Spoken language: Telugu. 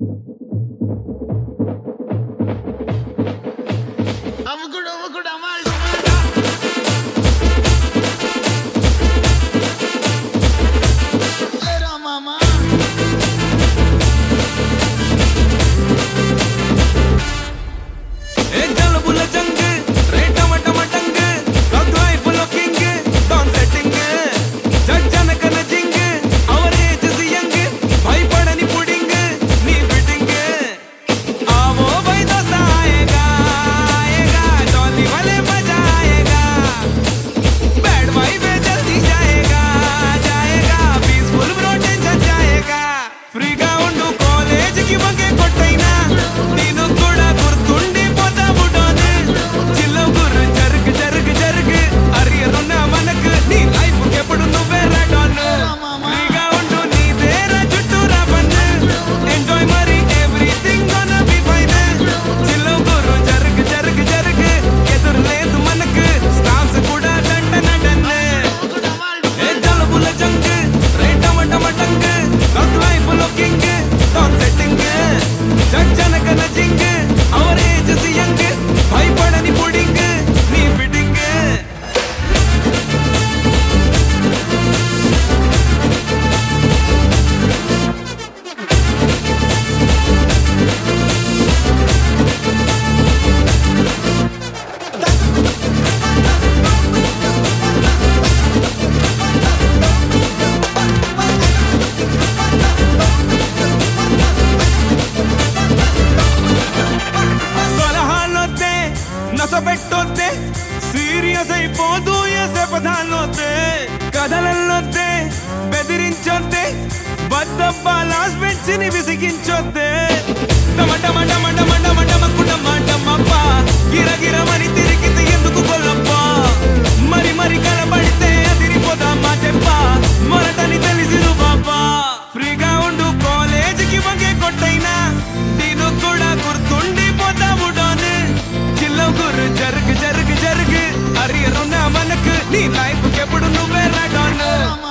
నసపెట్టొద్దే సీరియస్ అయిపోదు ఎసపదాలొద్దే కథలల్లొద్దే బెదిరించొద్దే బద్దబ్బా లాస్ పెంచిని విసిగించొద్దే టమటమటమటమటమటమకుటమటమప్ప గిరగిరమని తిరిగితే ఎందుకు కొల్లప్ప మరి మరి కనబడితే అదిరిపోదామా చెప్ప మొరటని తెలిసిను బాబా ఫ్రీగా ఉండు కాలేజీకి వంగే కొట్టైనా నేను కూడా గుర్తుండిపోతావు డోను చిల్లగురు జరుగు జరుగు జరుగు అరియరున్న మనకు నీ లైఫ్ ఎప్పుడు నువ్వే రాడాను